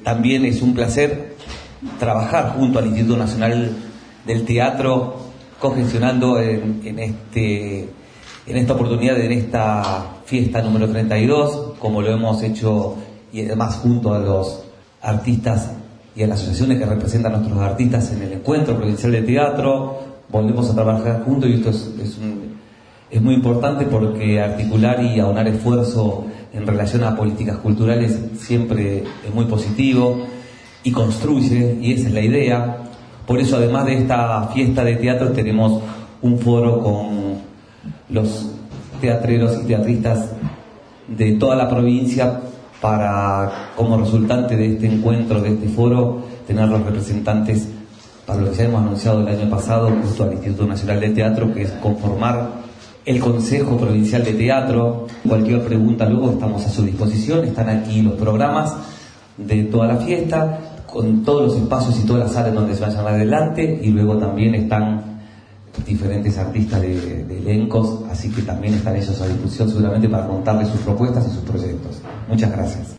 también es un placer trabajar junto al Instituto Nacional del Teatro, cogestionando en esta oportunidad, en esta fiesta número 32, como lo hemos hecho, y además junto a los artistas y a las asociaciones que representan a nuestros artistas en el Encuentro Provincial de Teatro. Volvemos a trabajar juntos y esto es muy importante, porque articular y aunar esfuerzo en relación a políticas culturales siempre es muy positivo y construye, y esa es la idea. Por eso, además de esta fiesta de teatro, tenemos un foro con los teatreros y teatristas de toda la provincia para, como resultante de este encuentro, de este foro, tener los representantes para lo que ya hemos anunciado el año pasado junto al Instituto Nacional de Teatro, que es conformar el Consejo Provincial de Teatro. Cualquier pregunta luego estamos a su disposición. Están aquí los programas de toda la fiesta, con todos los espacios y todas las salas donde se vayan adelante, y luego también están diferentes artistas de elencos, así que también están ellos a disposición seguramente para contarles sus propuestas y sus proyectos. Muchas gracias.